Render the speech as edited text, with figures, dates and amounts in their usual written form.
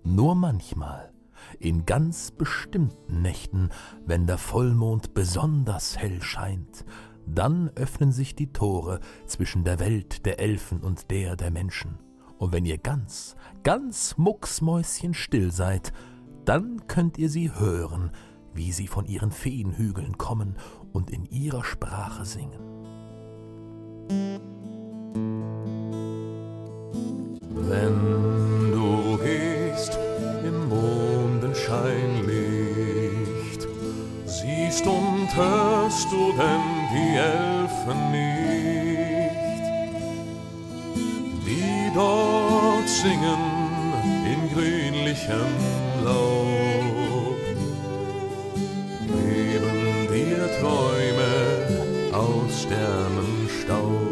Nur manchmal, in ganz bestimmten Nächten, wenn der Vollmond besonders hell scheint, dann öffnen sich die Tore zwischen der Welt der Elfen und der Menschen. Und wenn ihr ganz mucksmäuschenstill seid, dann könnt ihr sie hören, wie sie von ihren Feenhügeln kommen und in ihrer Sprache singen. Wenn du gehst im Mondenscheinlicht, siehst und hörst du denn die Elfen nicht, die dort singen in grünlichem Laub, geben dir Träume aus Sternenstaub.